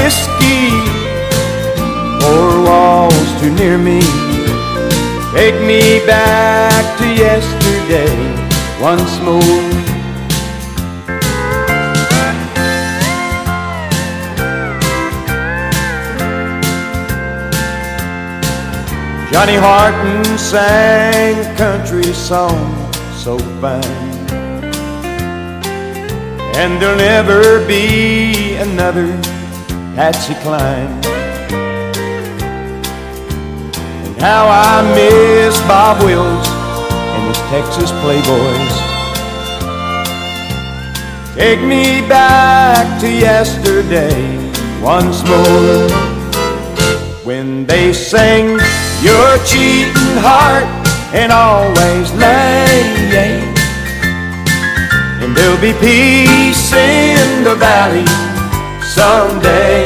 whiskey, four walls too near me. Take me back to yesterday once more. Johnny Horton sang a country song so fine, and there'll never be another Patsy Cline. And how I miss Bob Wills and his Texas Playboys. Take me back to yesterday once more, when they sang your cheating heart and always lay. And there'll be peace in the valley someday.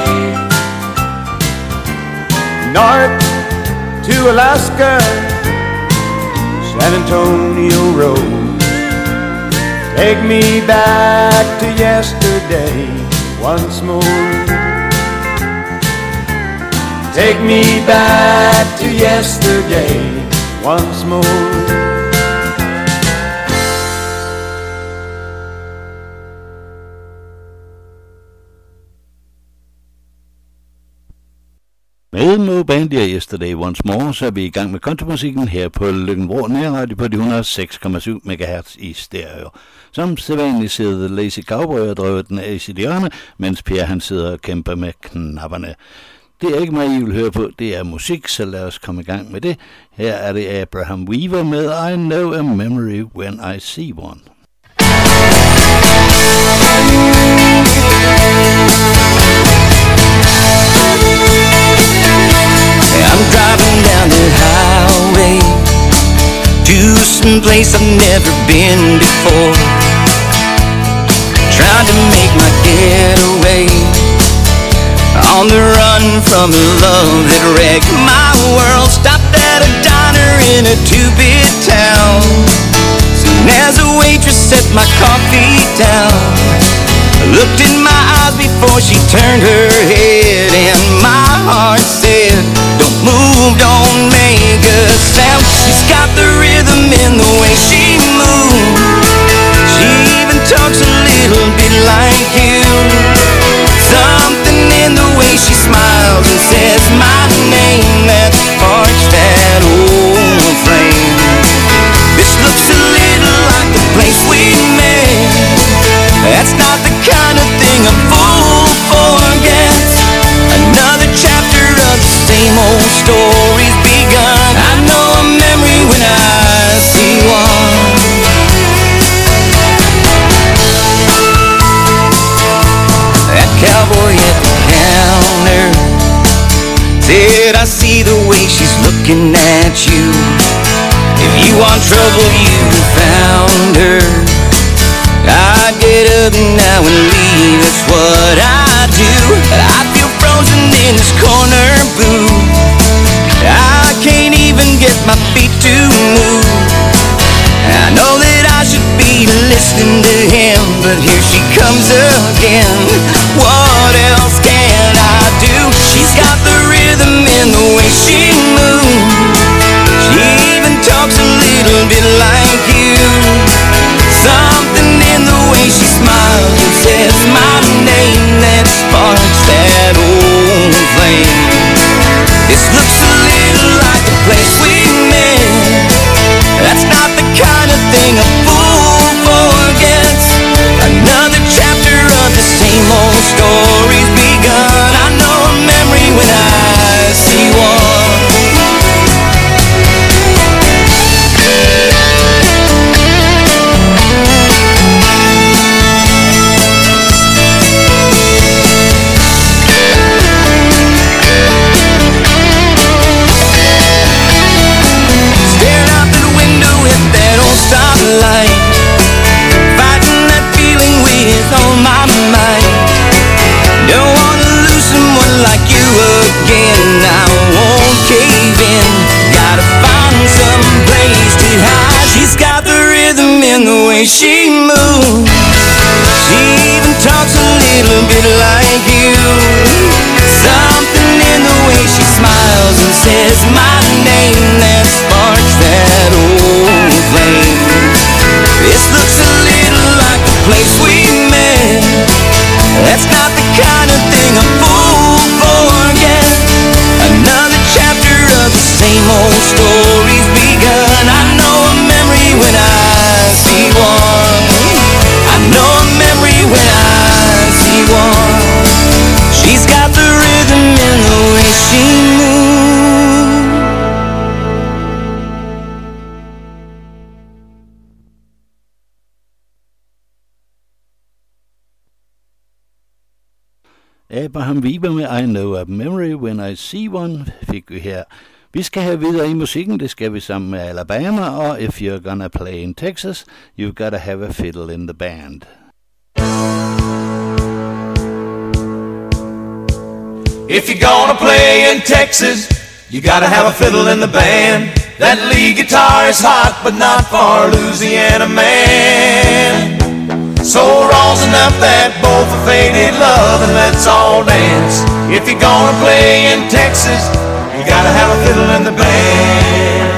North to Alaska, San Antonio Road. Take me back to yesterday once more. Take me back to yesterday once more. Med Moe Bandy og Yesterday Once More, så er vi i gang med countrymusikken her på Løkken-Vrå Nærradio på de 106,7 MHz i stereo. Som sædvanligt sidder Lazy Cowboy og drøver den af i sit hjørne, mens Per han sidder og kæmper med knapperne. Det er ikke mig, I vil høre på, det er musik, så lad os komme i gang med det. Her er det Abraham Weaver med I Know a Memory When I See One. I'm driving down the highway to some place I've never been before, trying to make my getaway, on the run from a love that wrecked my world. Stopped at a diner in a two-bit town. Soon as a waitress set my coffee down, I looked in my eyes before she turned her head, and my heart said, don't move, don't make a sound. She's got the rhythm in the way she moves. She even talks a little bit like you. Something in the way she smiles and says my name that sparks that old flame. This looks a little like the place we met. That's not the kind of thing a fool forgets. Another chapter of the same old story's begun. I know a memory when I see one. That cowboy at the counter said, I see the way she's looking at you. If you want trouble, you found her. I'd get up now and leave, that's what I do. I feel frozen in this corner booth. I can't even get my feet to move. I know that I should be listening to him, but here she comes again. What else can I do? She's got the rhythm in the way she moves. She even talks a little bit like you. Something in the way she smiles and says my name that sparks that old flame. This looks a little like the place we met. That's not the kind of thing a fool forgets. Another chapter of the same old story's begun. I know a memory when I see one. Starlight, fighting that feeling with all my might. Don't wanna lose someone like you Abraham Weber med I Know a Memory When I See One fik vi her. Vi skal have videre i musikken, det skal vi sammen med Alabama, og If You're Gonna Play in Texas, You've Gotta Have a Fiddle in the Band. If you're gonna play in Texas, you gotta have a fiddle in the band. That lead guitar is hot, but not for Louisiana man. So rosin up that bowl for faded love and let's all dance. If you're gonna play in Texas, you gotta have a fiddle in the band.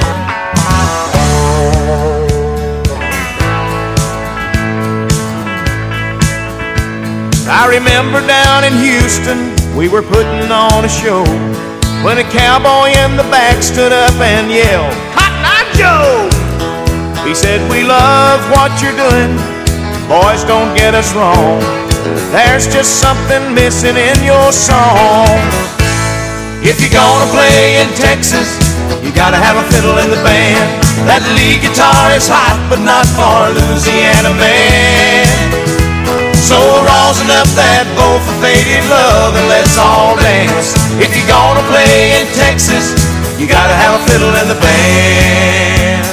I remember down in Houston, we were putting on a show when a cowboy in the back stood up and yelled, "Cotton Eye Joe!" He said, "We love what you're doing, boys, don't get us wrong. There's just something missing in your song. If you're gonna play in Texas, you gotta have a fiddle in the band. That lead guitar is hot, but not for Louisiana man. So rosin up that bowl for faded love and let's all dance. If you're gonna play in Texas, you gotta have a fiddle in the band."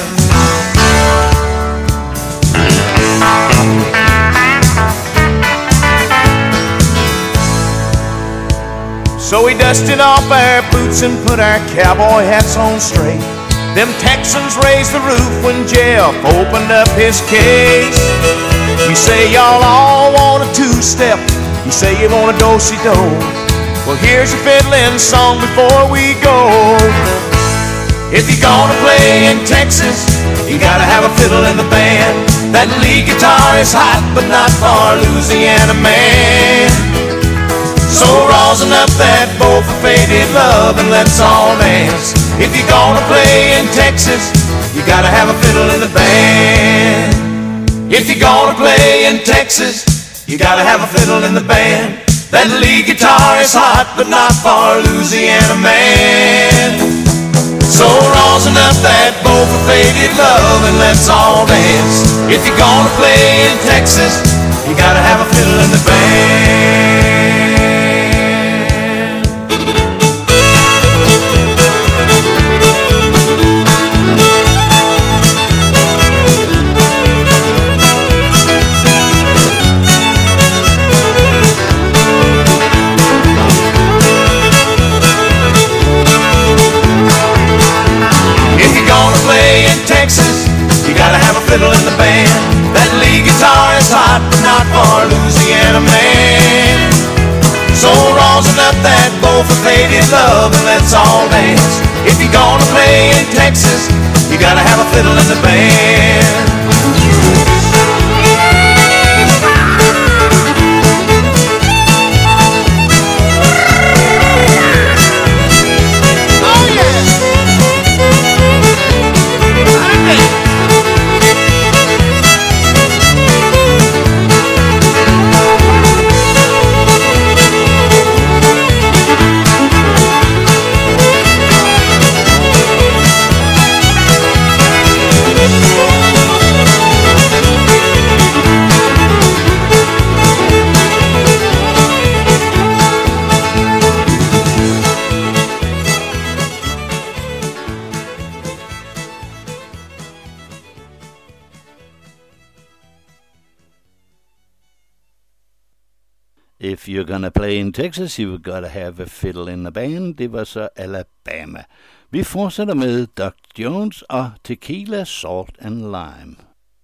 So we dusted off our boots and put our cowboy hats on straight. Them Texans raised the roof when Jeff opened up his case. You say y'all all want a two-step, you say you want a do-si-do. Well, here's a fiddling song before we go. If you're gonna play in Texas, you gotta have a fiddle in the band. That lead guitar is hot, but not for Louisiana man. So rosin up that bowl for faded love and let's all dance. If you're gonna play in Texas, you gotta have a fiddle in the band. If you're gonna play in Texas, you gotta have a fiddle in the band. That lead guitar is hot, but not for Louisiana man. So rosin up that bowl for faded love and let's all dance. If you're gonna play in Texas, you gotta have a fiddle in the band. Texas, you gotta have a fiddle in the band. That lead guitar is hot, but not for Louisiana man. So rosin up that bowl for faded love and let's all dance. If you're gonna play in Texas, you gotta have a fiddle in the band. If You're Gonna Play in Texas, You've Gotta Have a Fiddle in the Band. Det var så Alabama. Vi fortsætter med Doc Jones og Tequila, Salt and Lime.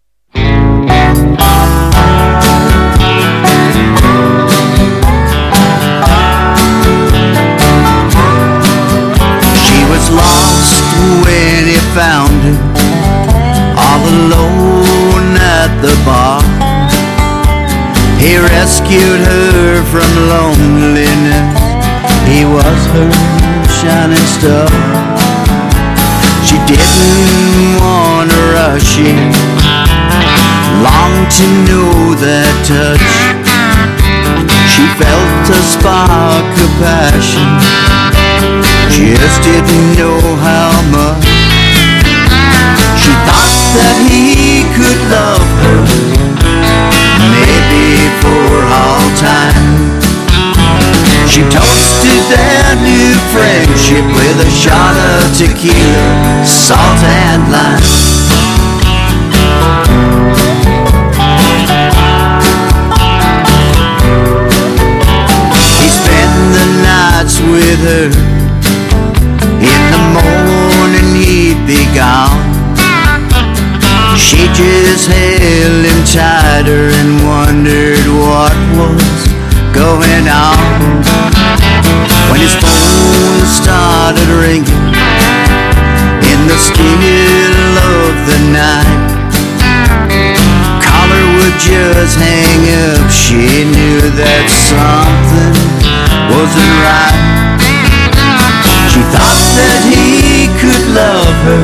She was lost when he found her, all alone at the bar. He rescued her from loneliness, he was her shining star. She didn't want to rush him, longed to know that touch. She felt a spark of passion, just didn't know how much. She thought that he could love her, maybe for all time. shot of tequila, salt and lime. He spent the nights with her. In the morning he'd be gone. She just held him tighter and wondered what was going on. When his phone started ringing in the still of the night, caller would just hang up. She knew that something wasn't right. She thought that he could love her,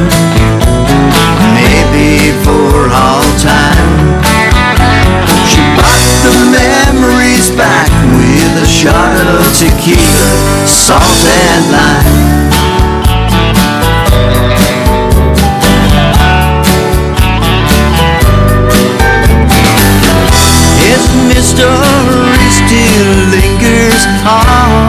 maybe for all time. She brought the memories back with a shot of tequila, salt and lime. His mystery still lingers on.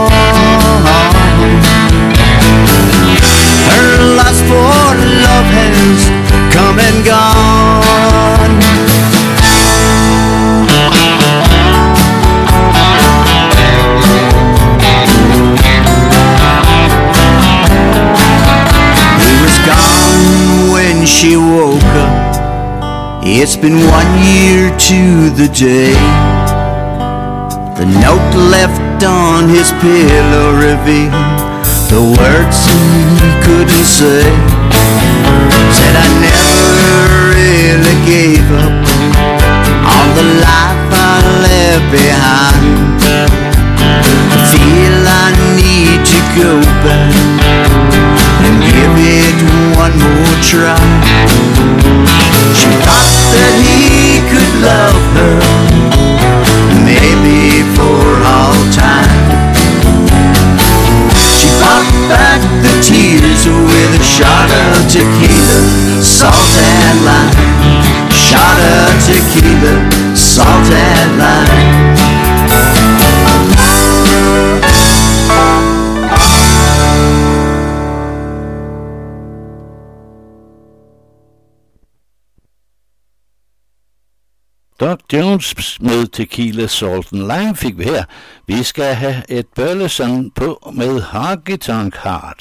Her lust for love has come and gone. He was gone when she woke up. It's been 1 year to the day. The note left on his pillow revealed the words he couldn't say. Said I never really gave up on the life I left behind. I feel I need to go back and give it one more try. She thought that he could love her, maybe for all time. She fought back the tears with a shot of tequila, salt and lime. Shot of tequila, salt and lime. Doc Jones med Tequila, Salt and Lime fik vi her. Vi skal have et bøllesang på med Honky Tonk Heart.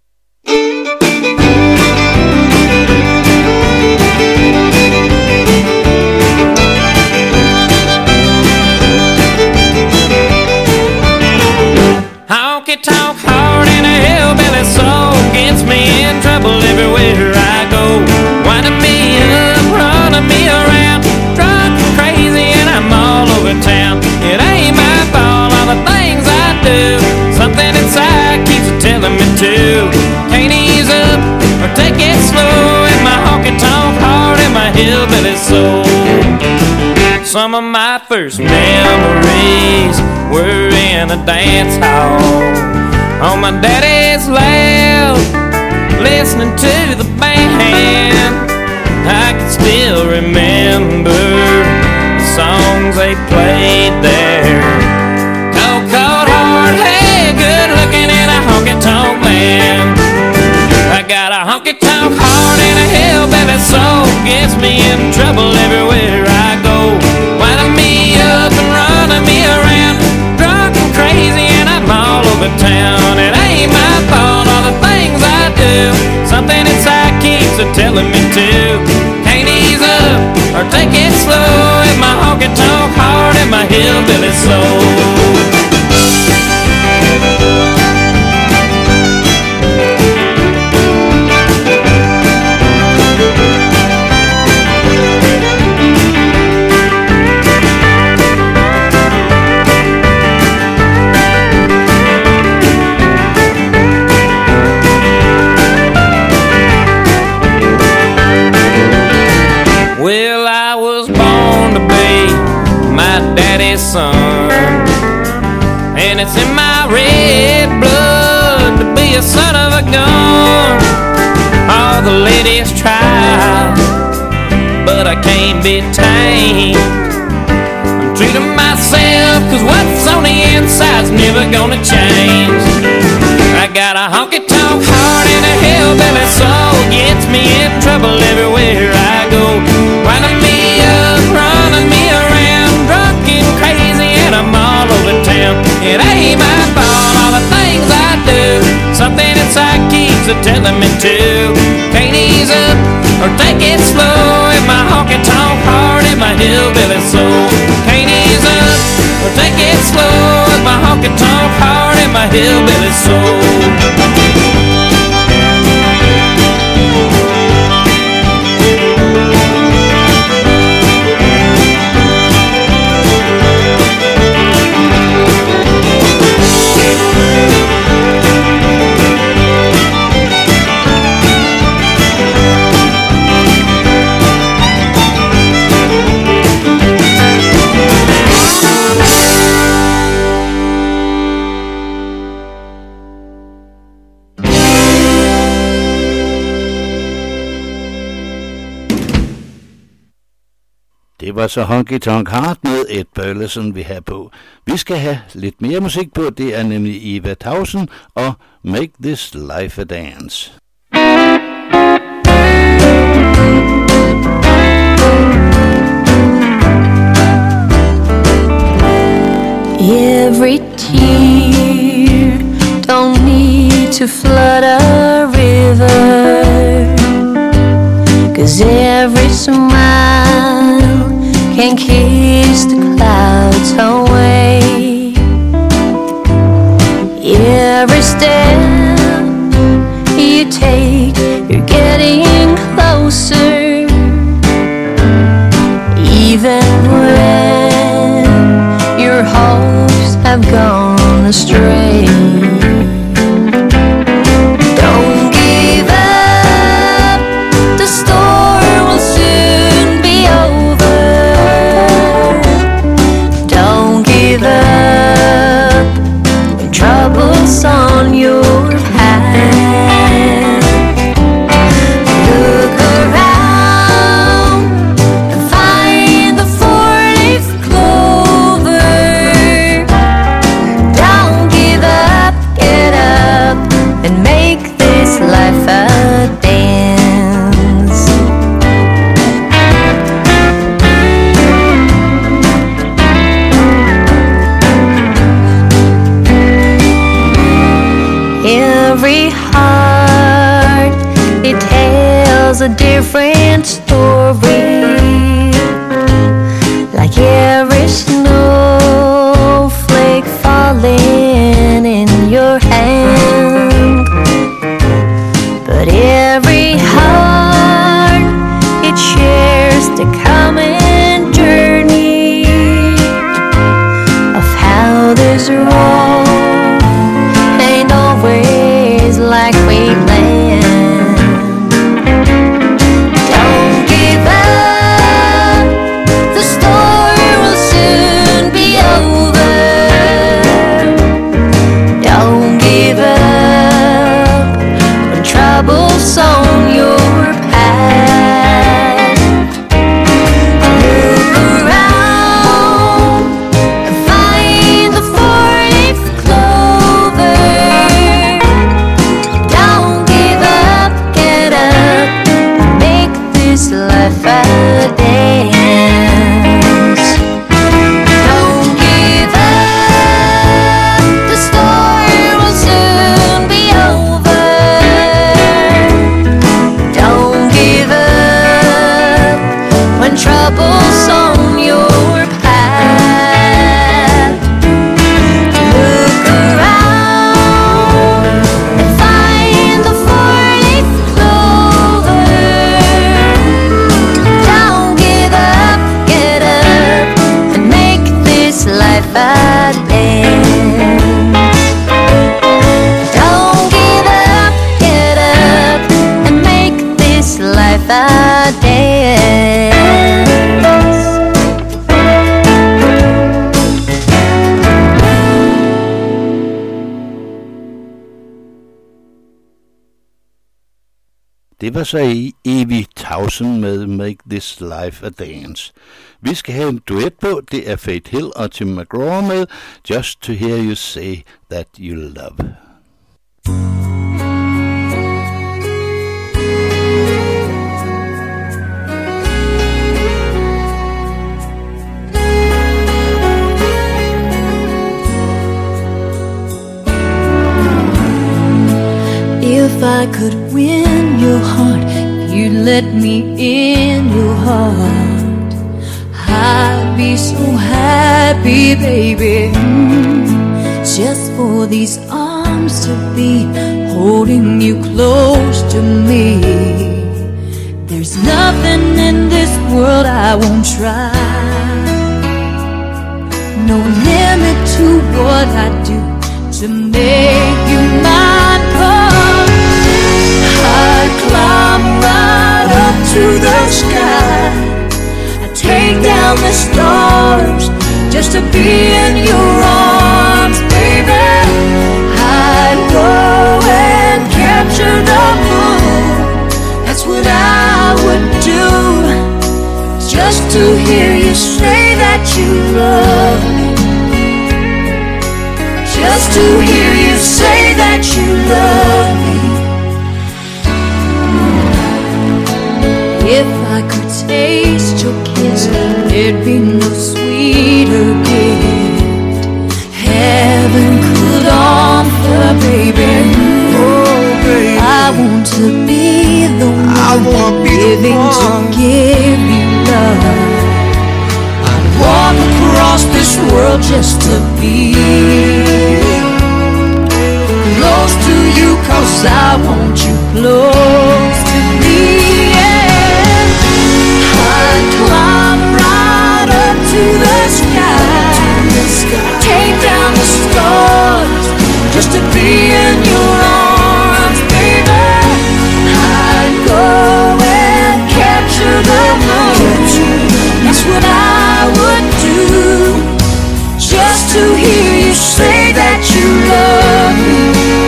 Honky tonk heart and a hillbilly soul gets me in trouble everywhere I go. Winding me up, running me around, drunk and crazy, and I'm all over town. It ain't my fault, all the things I do. Something inside keeps telling me to. Can't ease up or take it slow in my honky tonk heart and my hillbilly soul. Some of my first memories were in a dance hall on my daddy's lap, listening to the band. I can still remember the songs they played there. Cold, cold, hard, hey, good looking in a honky tonk man. I got a honky tonk heart and a hillbilly soul, gets me in trouble everywhere I go. Winding me up and running me around, drunk and crazy, and I'm all over town. It ain't my fault, all the things I do. Something inside keeps telling me to. Can't ease up or take it slow in my honky tonk heart and my hillbilly soul. Well, I was born to be my daddy's son, and it's in my red blood to be a son of a gun. All the ladies try, but I can't be tamed. I'm true to myself, cause what's on the inside's never gonna change. I got a honky-tonk heart and a hillbilly soul. Gets me in trouble everywhere I go. Winding me up, running me around, drunk and crazy, and I'm all over town. It ain't my fault, all the things I do. Something inside keeps telling me to. Can't ease up or take it slow in my honky-tonk heart and my hillbilly soul. Can't ease up or take it slow in my honky-tonk heart and my hillbilly soul. Det var så Honky Tonk Heart med Ed Burleson, vi har på. Vi skal have lidt mere musik på, det er nemlig Eva Tausen og Make This Life a Dance. Every tear don't need to flood a river, 'cause every smile can kiss the clouds away. Every step you take, you're getting closer, even when your hopes have gone astray. Don't give up, the storm will soon be over. Don't give up when trouble's on your path. Look around and find the four-leaf clover. Don't give up, get up and make this life a dance. Every heart, it tells a different story. Like every snowflake falling in your hand. But every heart, it shares the common journey of how this road ain't always like we planned. Don't give up, the storm will soon be over. Don't give up when trouble's on your path. Look around and find the four-leaf clover. Don't give up, get up, make this life a dance. Don't give up, the storm will soon be over. Don't give up when trouble's on your path. Look around and find the four-leaf clover. Don't give up, get up and make this life a dance. Don't give up, get up and make this life a dance. Det var så Evie Tausen med Make This Life a Dance. Vi skal have en duet på, det er Faith Hill og Tim McGraw med Just to Hear You Say That You Love. I could win your heart, if you'd let me in your heart, I'd be so happy, baby. Just for these arms to be holding you close to me. There's nothing in this world I won't try. No limit to what I do to make you mine. Come, I'd climb right up to the sky. I'd take down the stars just to be in your arms, baby. I'd go and capture the moon. That's what I would do, just to hear you say that you love me. Just to hear you say that you love me. If I could taste your kiss, there'd be no sweeter gift heaven could offer, baby. Oh, baby, I want to be the one living to give you love. I'd walk across this world just to be close to you, 'cause I want you close to me. Yeah. I'd climb right up to the sky, take down the stars just to be in your arms, baby. I'd go and capture the moon. That's what I would do, just to hear you say that you love me.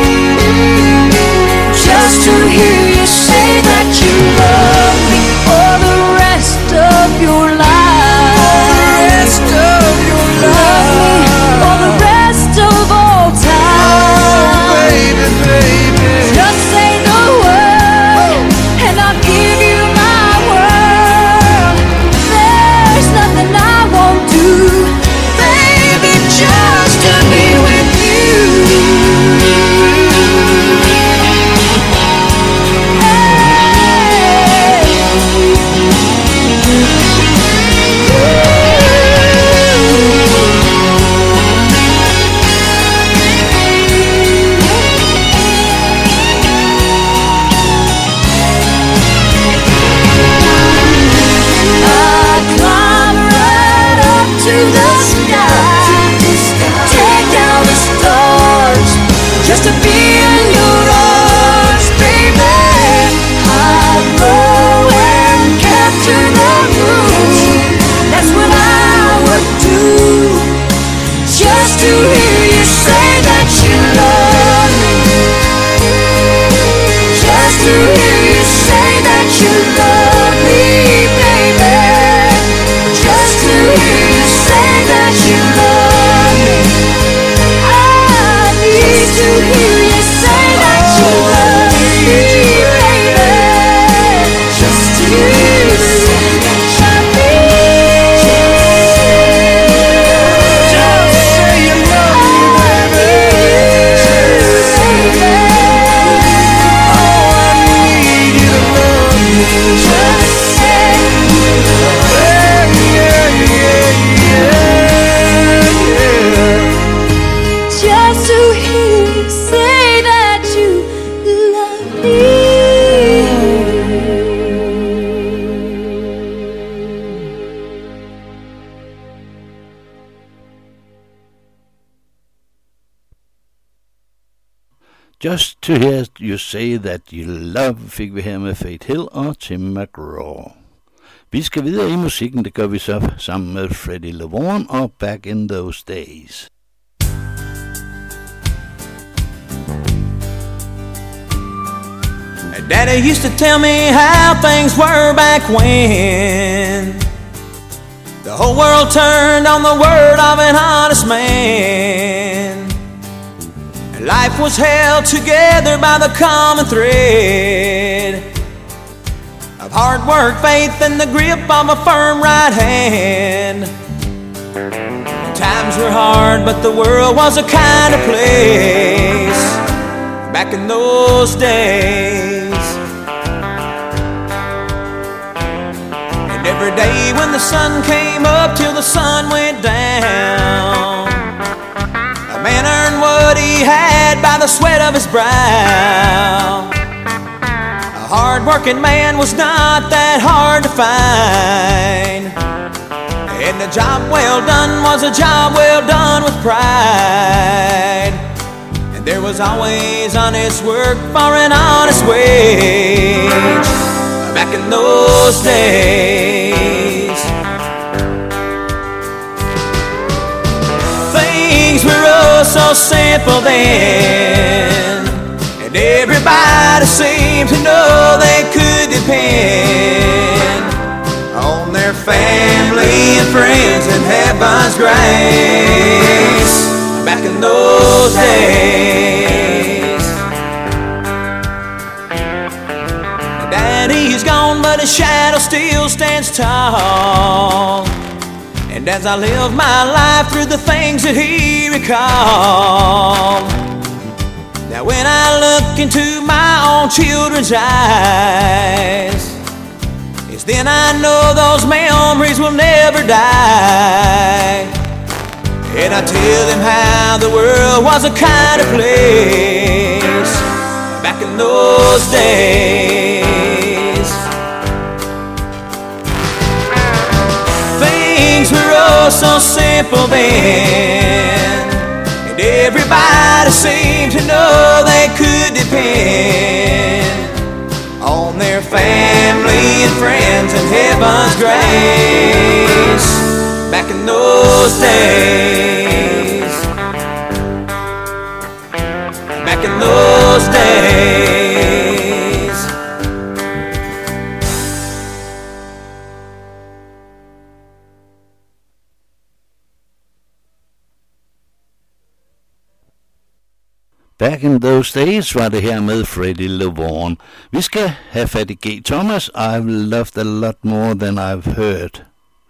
Just to hear you say that you love me for the rest of your life. Love me for the rest of all time. oh, baby, baby. Just say the word and I'll give you my world. There's nothing I won't do, baby, just to be with you. I'd climb right up to the sky, take down the stars just to be in your arms, baby. I'd go and capture the moon. That's what I would do, just to hear you say that you love me. Just to hear you say that you love me, baby. Just to hear you say that you love me. I need to hear you say that you love me, baby. Just to hear you say that you love me. Just say you love me, baby. Oh, I need you to love me. Just say you love me. Just to hear you say that you love me. Just to hear you say that you love, fik vi her med Faith Hill og Tim McGraw. Vi skal videre i musikken, det gør vi så sammen med Freddie LaVaughn og Back in Those Days. Daddy used to tell me how things were back when the whole world turned on the word of an honest man. Life was held together by the common thread of hard work, faith, and the grip of a firm right hand. Times were hard, but the world was a kinder place back in those days. And every day when the sun came up till the sun went down, a man earned what he had by the sweat of his brow. A hard-working man was not that hard to find, and a job well done was a job well done with pride. And there was always honest work for an honest wage back in those days. Things were oh so simple then, and everybody seemed to know they could depend on their family and friends and heaven's grace back in those days. Daddy's gone, but his shadow still stands tall. And as I live my life through the things that he recalled, now when I look into my own children's eyes, it's then I know those memories will never die. And I tell them how the world was a kind of place back in those days. Things were oh so simple then, and everybody seemed to know they could depend on their family and friends and heaven's grace back in those days. Back in those days. Back in those days var det her med Freddie LeVaughn. Vi skal have fat i G. Thomas. I've loved a lot more than I've heard.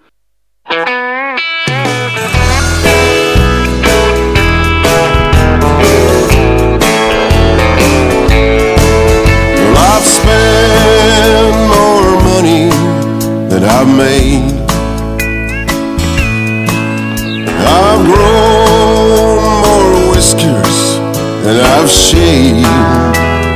Well, I've spent more money than I've made. I've grown more whiskers than I've shaved.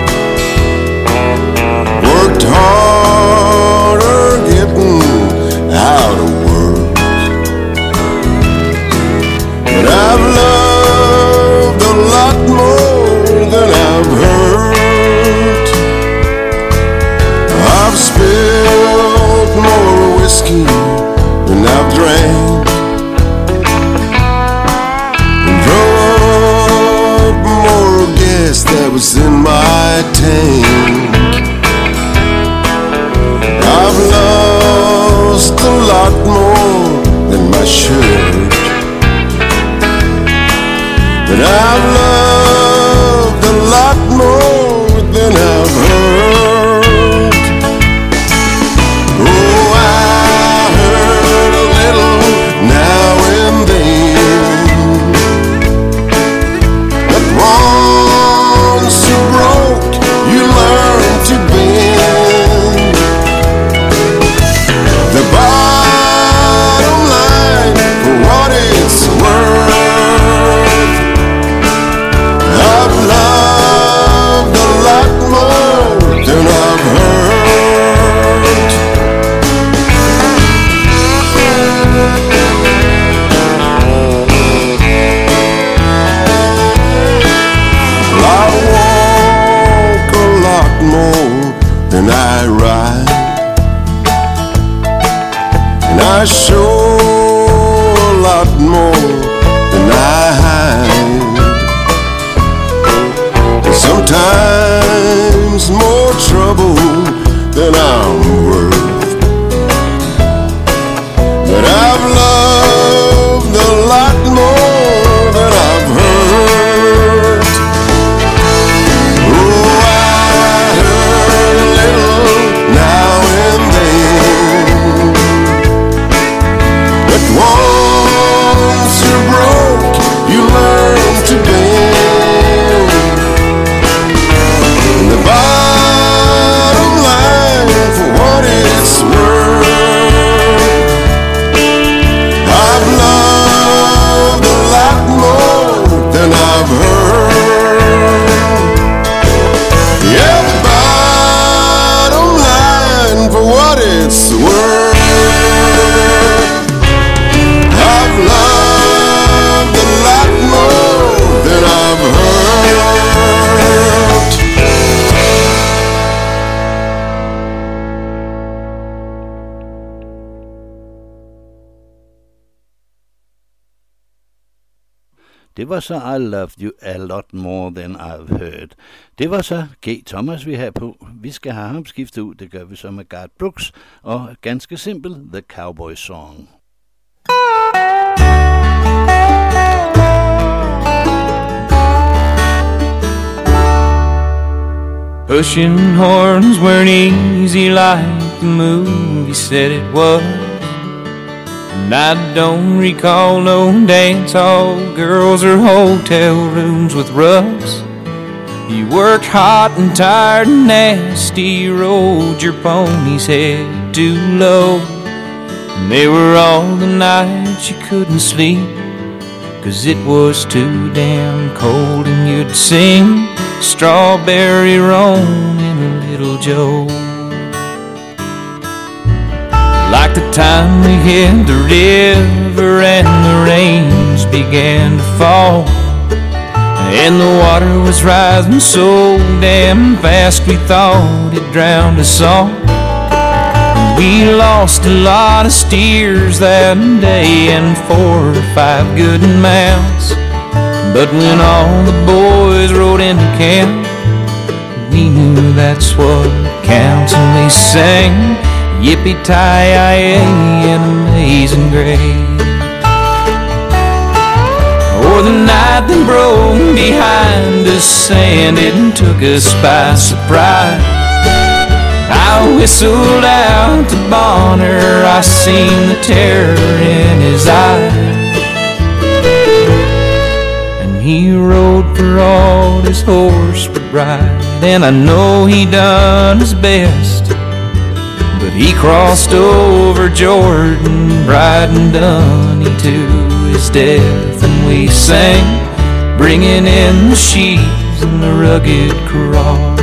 Worked harder getting out of work, but I've loved a lot more than I've hurt. I've spilled more whiskey than I've drank, and drove up more gas that was in my tank. I've lost a lot more than my shirt, but I've loved a lot more than I've hurt. Oh, I hurt a little now and then, but once you broke, you learn to bend. The bottom line, for what it's worth, I've loved a lot more than I've hurt. I walk a lot more than I ride, and I show a lot more than I hide. And sometimes more trouble than I'm worth, but I've loved a lot more than I've hurt. Oh, I hurt a little now and then, but once you're broke, you learn to bend. Det var så I Loved You A Lot More Than I've Heard. Det var så G. Thomas, vi har på. Vi skal have ham skiftet ud, det gør vi så med Garth Brooks, og ganske simpelt, The Cowboy Song. Pushing horns weren't easy like the movie said it was, and I don't recall no dance hall girls or hotel rooms with rugs. You worked hot and tired and nasty, rode your pony's head too low, and they were all the nights you couldn't sleep, 'cause it was too damn cold, and you'd sing Strawberry Roan in a Little Joe. Like the time we hit the river and the rains began to fall, and the water was rising so damn fast we thought it drowned us all. We lost a lot of steers that day and 4 or 5 good mounts. But when all the boys rode into camp, we knew that's what counts, and we sang Yippee-Ki-Yay and Amazing Grace. Or the night that broke behind us and it took us by surprise, I whistled out to Bonner, I seen the terror in his eyes. He rode for all his horse would ride, and I know he done his best, but he crossed over Jordan, riding Dunny to his death. And we sang, bringing in the sheaves and the rugged cross.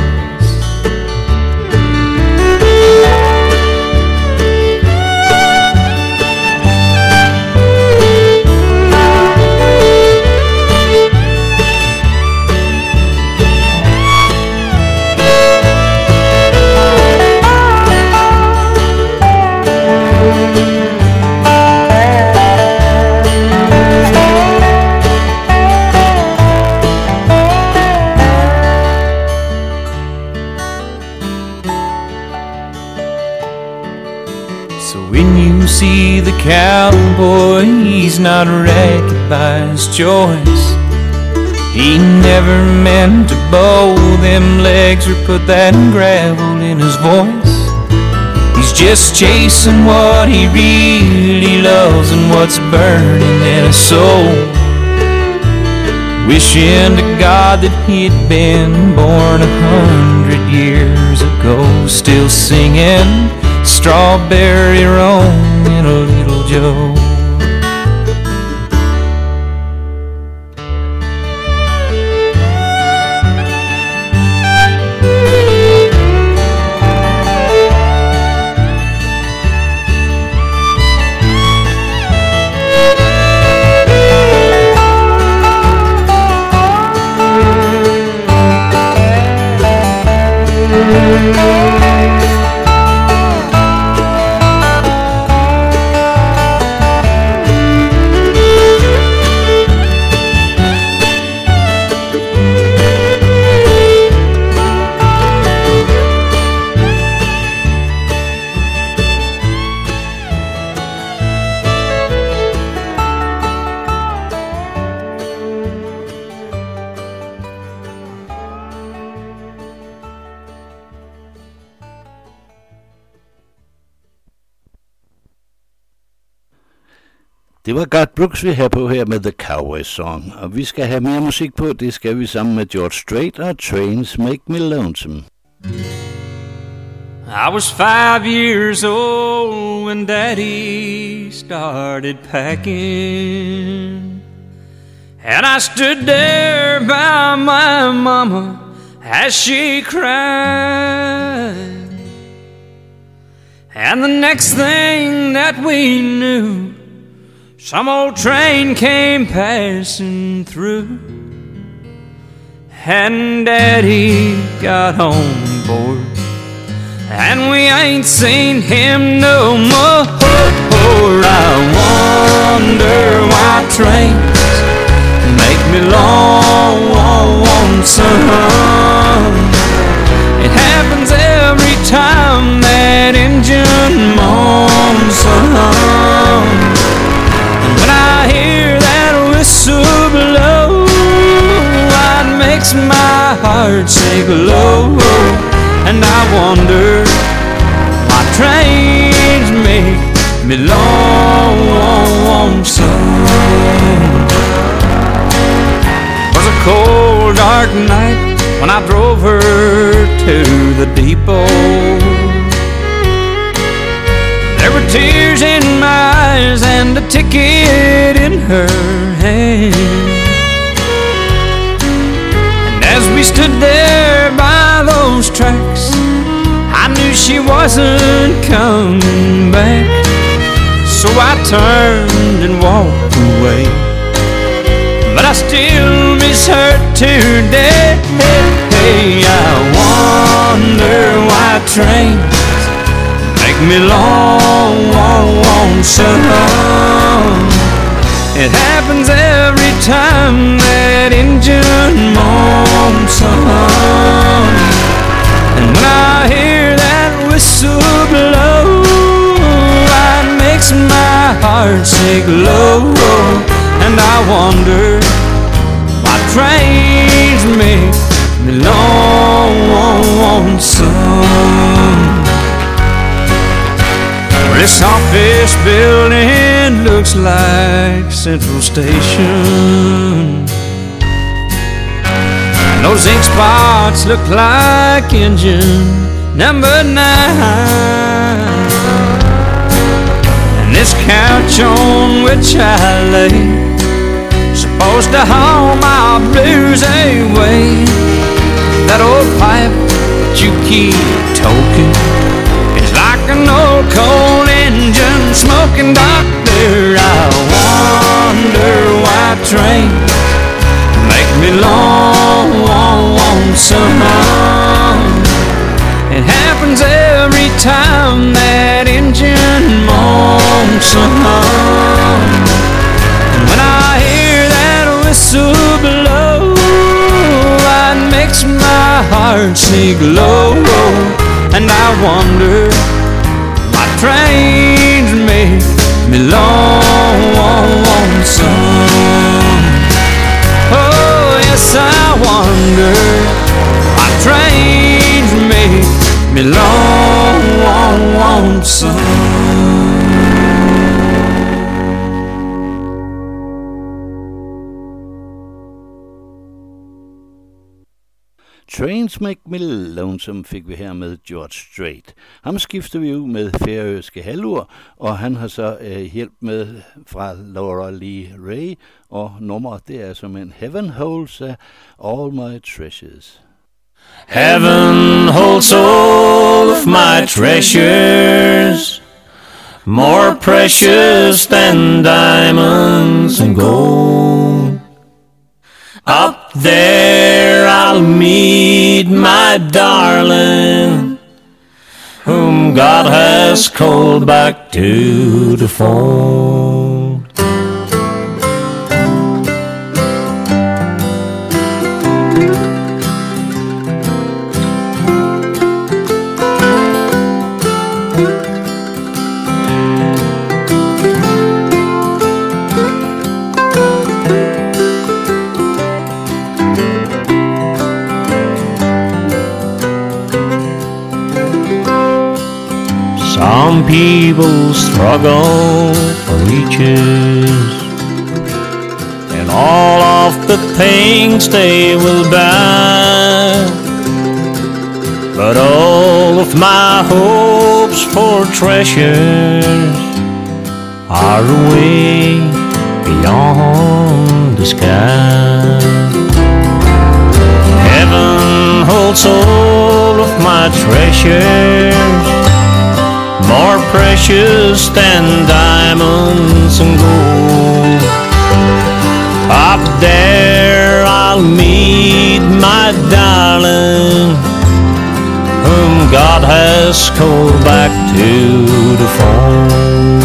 See the cowboy, he's not wrecked by his choice. He never meant to bow them legs or put that gravel in his voice. He's just chasing what he really loves and what's burning in his soul, wishing to God that he'd been born 100 years ago, still singing Strawberry Roan in a Little Joe. Det var Garth Brooks, vi har på her med The Cowboy Song, og vi skal have mere musik på, det skal vi sammen med George Strait og Trains Make Me Lonesome. I was 5 years old when Daddy started packing, and I stood there by my mama as she cried. And the next thing that we knew, some old train came passing through, and Daddy got on board, and we ain't seen him no more. I wonder why trains make heart sink low, and I wonder why trains make me lonesome. It was a cold, dark night when I drove her to the depot. There were tears in my eyes and a ticket in her hand. And as we stood there by those tracks, I knew she wasn't coming back. So I turned and walked away, but I still miss her today. I wonder why trains make me lonesome. It happens every time that engine moans. And when I hear that whistle blow, it makes my heart sink low. And I wonder why trains make me lonesome. This office building looks like Central Station, and those ink spots look like engine number 9. And this couch on which I lay, supposed to haul my blues away. That old pipe that you keep toking is like an old coal engine smoking, doctor. I wonder why trains make me lonesome. It happens every time that engine moans. And when I hear that whistle blow, it makes my heart sink low. And I wonder why trains make me lonesome. Oh, yes, I wonder why trains make me lonesome. Trains Make Me Lonesome fik vi her med George Strait. Ham skifter vi ud med færøske halvur, og han har så hjælp med fra Laura Lee Ray, og nummeret det er som en Heaven Holds All My Treasures. Heaven holds all of my treasures, more precious than diamonds and gold. Up there I'll meet my darling, whom God has called back to the fold. Some people struggle for riches and all of the things they will buy, but all of my hopes for treasures are away beyond the sky. Heaven holds all of my treasures, more precious than diamonds and gold. Up there I'll meet my darling, whom God has called back to the fold.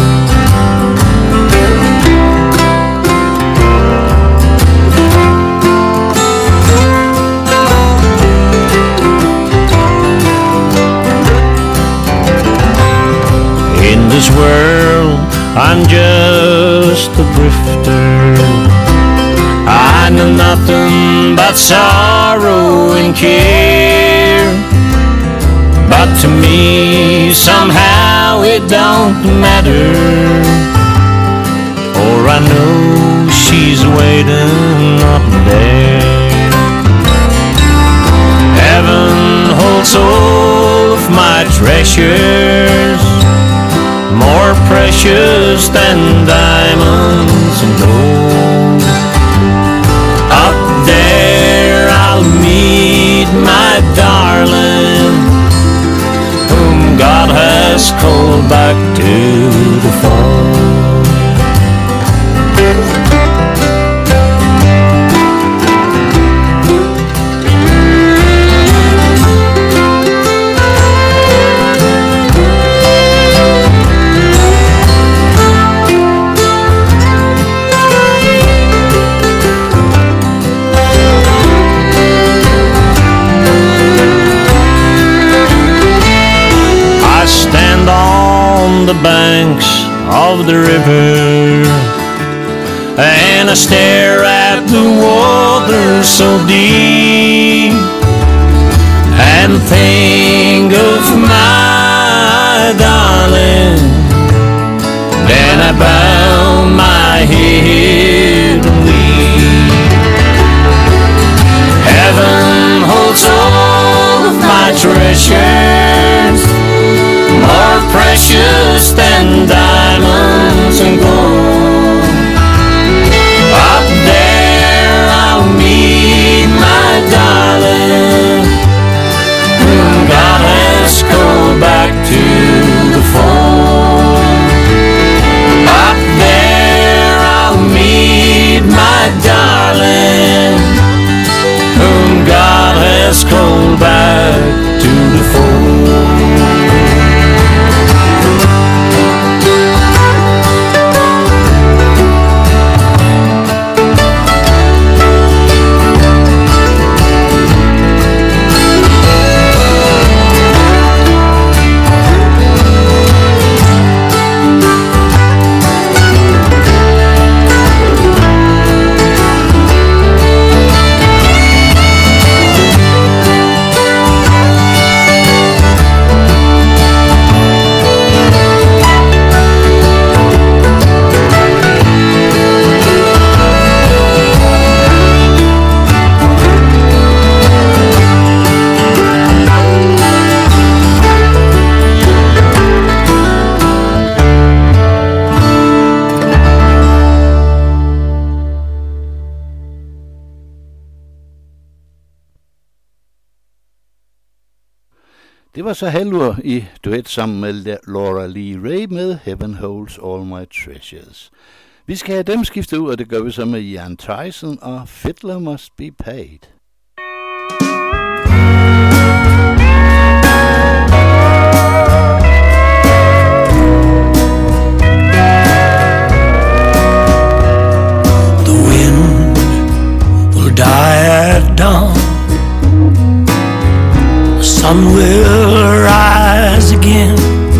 In this world I'm just a drifter. I I know nothing but sorrow and care. But to me, somehow it don't matter. For I know she's waiting up there. Heaven holds all of my treasures, more precious than diamonds and gold. Up there I'll meet my darling, whom God has called back to the fold. The banks of the river, and I stare at the water so deep, and think of my darling. Then I bow my head and weep. Heaven holds all of my treasures, more precious than diamonds and gold. Up there I'll meet my darling, whom God has called back to the fold. Up there I'll meet my darling, whom God has called back to the fold. Det var så Halvor i duet sammen med Laura Lee Ray med Heaven Holds All My Treasures. Vi skal have dem skiftet ud, og det gør vi så med Ian Tyson og Fiddler Must Be Paid. The wind will die at dawn, sun will rise again.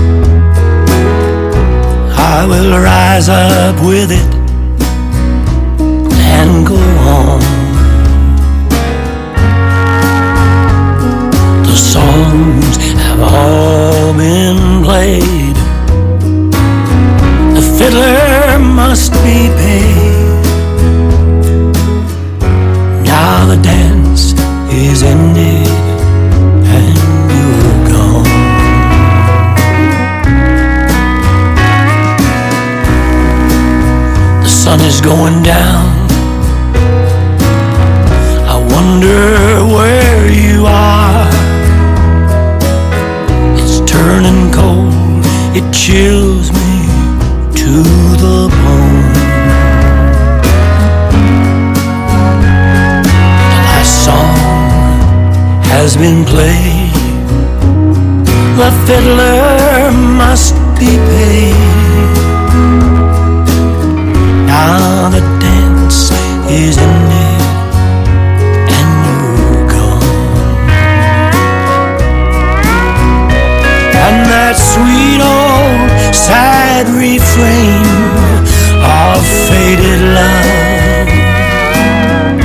I will rise up with it and go on. The songs have all been played, the fiddler must be paid. Now the dance is ended and you're gone. The sun is going down, I wonder where you are. It's turning cold, it chills me to the bone. The last song has been played, the fiddler must be paid. Now the dance is ended and you're gone. And that sweet old sad refrain of faded love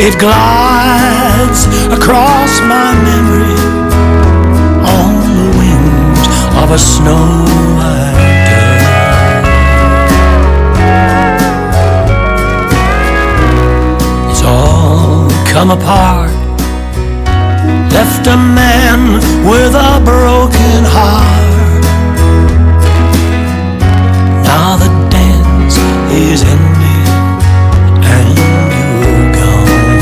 It glides across my memory on the wings of a snow-white dove. It's all come apart, left a man with a broken heart. Now the dance is ended and you're gone.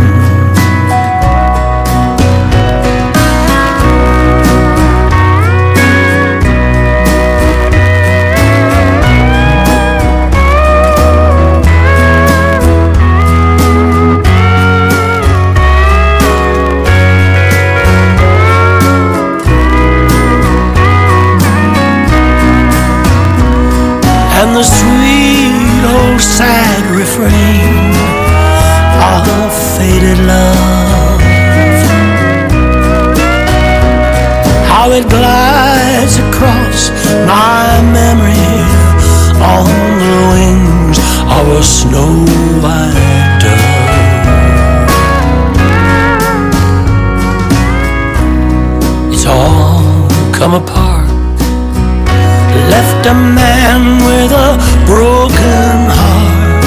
And the sweet old sad refrain of faded love, how it glides across my memory on the wings of a snow-white dove. It's all come apart, left a man with a broken heart.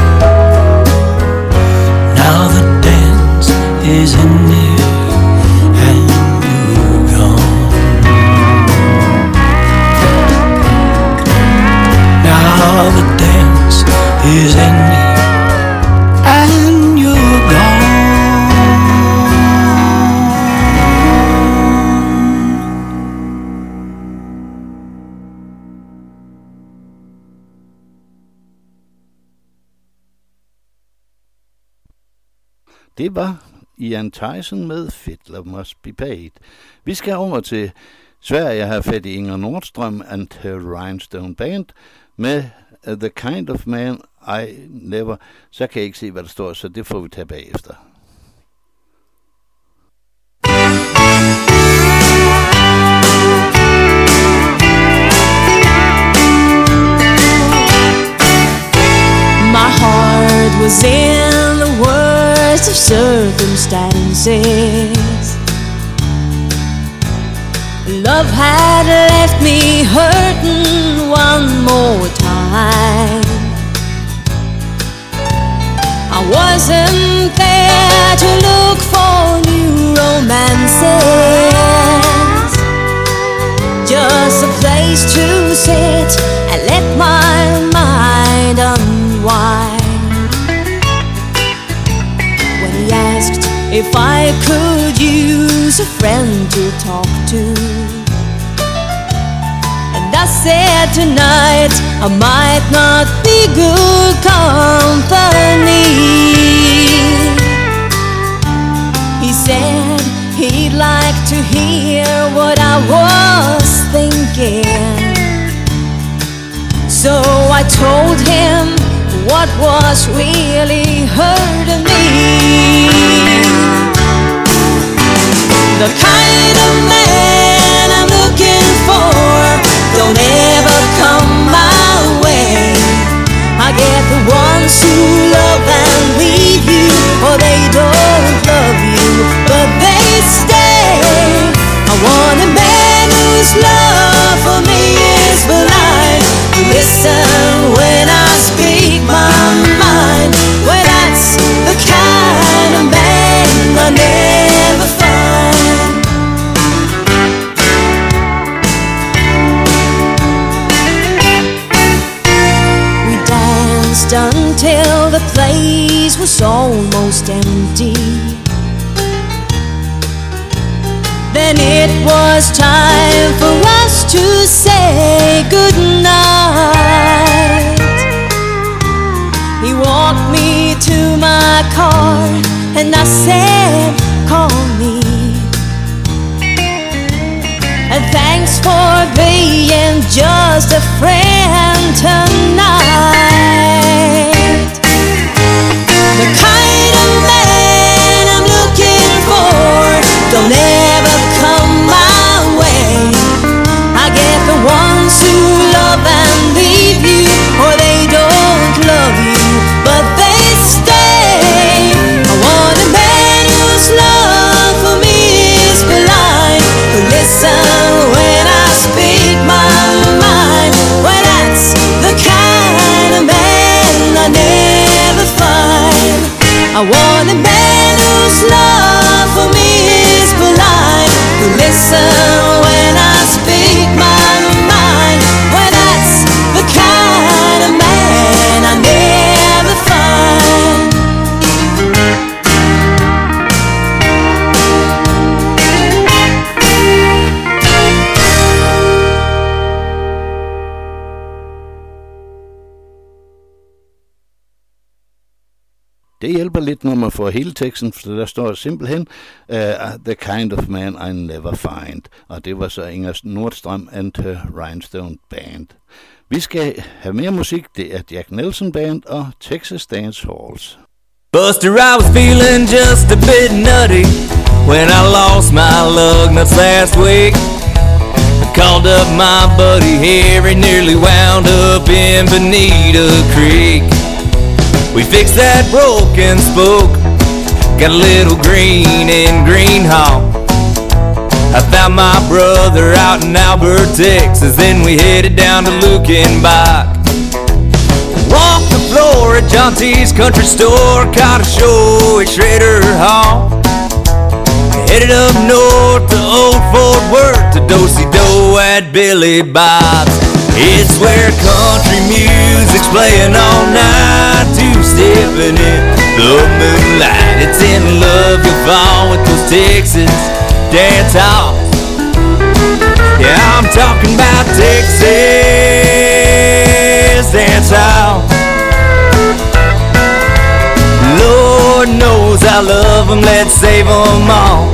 Now the dance is ended and you're gone. Now the dance is ended and you're gone. Det var Ian Tyson med Fiddler Must Be Paid. Vi skal over til Sverige og have fat i Inger Nordström and her Rhinestone Band med The Kind of Man I Never. Så kan jeg ikke se, hvad der står, så det får vi tage bagefter. My heart was in the worst of circumstances. Love had left me hurting one more time. I wasn't there to look for new romances, just a place to sit and let my mind unwind. When he asked if I could use a friend to talk to, and I said tonight I might not be good company. He said he'd like to hear what I was thinking. So I told him what was really hurting me. The kind of man I'm looking for don't ever come my way. I get the ones who love and leave you, or they don't love you, but they stay. I want a man whose love for me is blind. Listen when I speak my mind. Well, that's the kind of man I never find. We danced until the place was almost empty. Then it was time for us to say goodnight. He walked me to my car and I said, call me. And thanks for being just a friend tonight. The kind of man I'm looking for don't ever come my way. I get the ones who love and leave you, or they don't love you, but they stay. I I want a man whose love for me is blind, who listen when I speak my mind. Well, that's the kind of man I never find. Det hjælper lidt, når man får hele teksten, for der står simpelthen The kind of man I never find. Og det var så Inger Nordstrøm and her Rhinestone Band. Vi skal have mere musik. Det er Jack Nelson Band og Texas Dance Halls. Buster, I was feeling just a bit nutty when I lost my lug nuts last week. I called up my buddy Harry, nearly wound up in Bonita Creek. We fixed that broken spoke, got a little green in Greenhawk. I found my brother out in Albert, Texas, then we headed down to Lukenbach. Walked the floor at John T's country store, caught a show at Schrader Hall. Headed up north to Old Fort Worth to Do-si-do at Billy Bob's. It's where country music's playing all night, two-stepping in the moonlight. It's in love you'll fall with those Texas dance halls. Yeah, I'm talking about Texas dance hall. Lord knows I love them, let's save them all.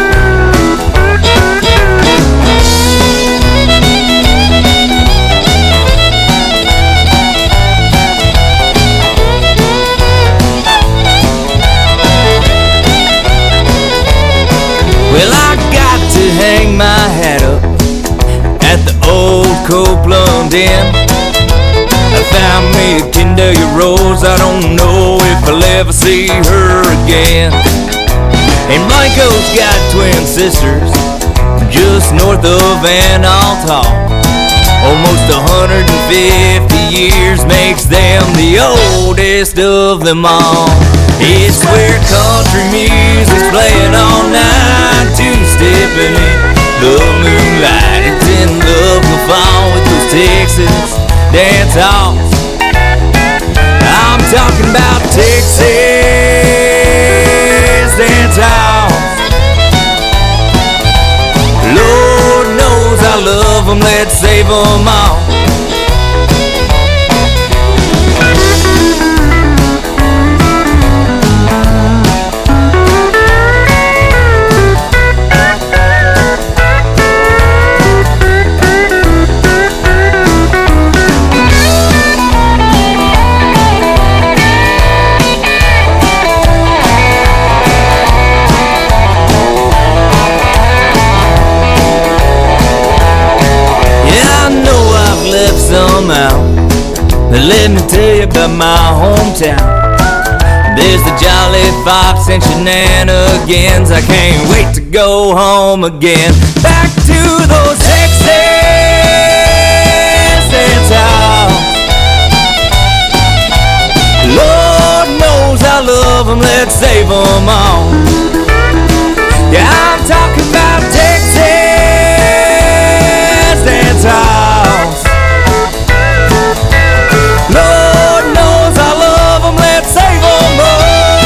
Well, I got to hang my hat up at the old Copeland Inn. I found me a Kendalia Rose, I don't know if I'll ever see her again. And Blanco's got twin sisters just north of Van Althal. Almost 150 years makes them the oldest of them all. It's where country music's playing all night, two-stepping in the moonlight. It's in love with fall with those Texas dance halls. I'm talking about Texas dance halls. Lord knows I love them, let's save them all. But let me tell you about my hometown. There's the Jolly Fox and shenanigans. I can't wait to go home again. Back to those Texas dance halls. Lord knows I love them, let's save them all. Yeah, I'm talking about Texas dance halls. Lord knows I love them, let's save them all.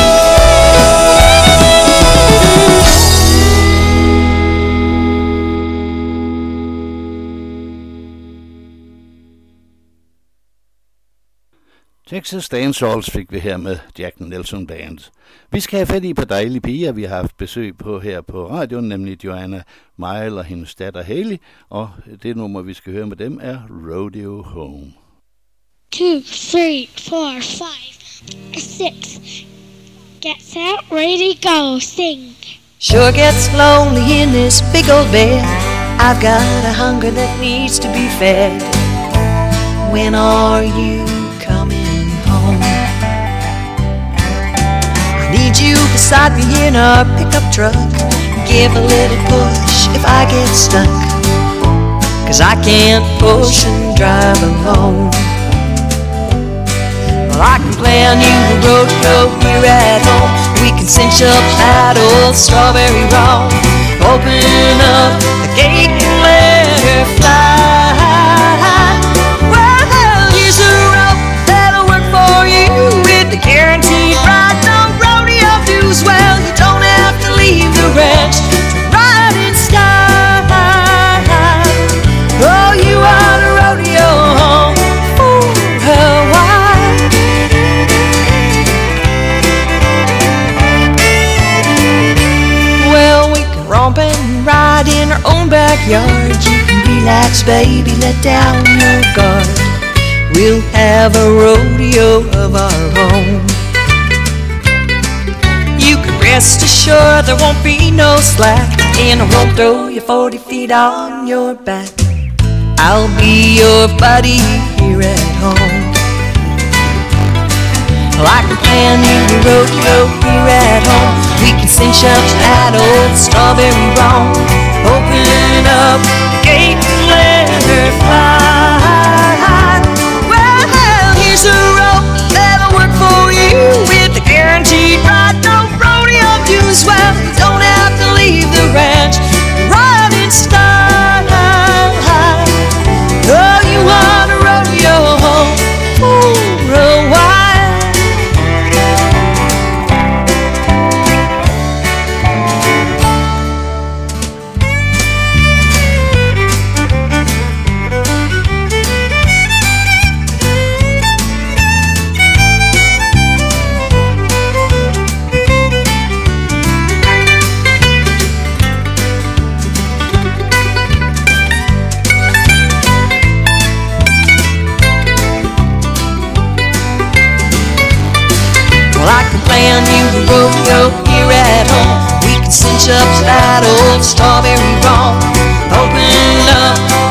Texas Dance Halls fik vi her med Jack Nelson Band. Vi skal have fat i et par dejlige piger, vi har haft besøg på her på radioen, nemlig Joanna Mile og hendes datter Haley, og det nummer, vi skal høre med dem, er Rodeo Home. 2, 3, 4, 5, 6. Get set, ready, go, sing. Sure gets lonely in this big old bed. I've got a hunger that needs to be fed. When are you coming home? I need you beside me in a pickup truck. Give a little push if I get stuck, 'cause I can't push and drive alone. Well, I can plan you a rodeo here at home. we can cinch up that old strawberry roll. Open up the gate and let her fly. Well, here's a rope that'll work for you with the guaranteed ride. No rodeo dues. Well, you don't have to leave the ranch to ride in style. Oh, you are the rodeo home for Hawaii. Well, we can romp and ride in our own backyard. You can relax, baby, let down your guard. We'll have a rodeo of our own. You can rest assured there won't be no slack, and I won't throw you 40 feet on your back. I'll be your buddy here at home. Well, I can plan you a rodeo here at home. We can cinch up that old strawberry roll. Open up the gate and let her fly. Well, here's a rope that'll work for you with the guaranteed ride. No rodeo dues. Well, you don't have to leave the ranch. Ride in style. Oh, you want a rodeo home for a while. Plan you a rodeo here at home. We can cinch up that old strawberry roll. Open up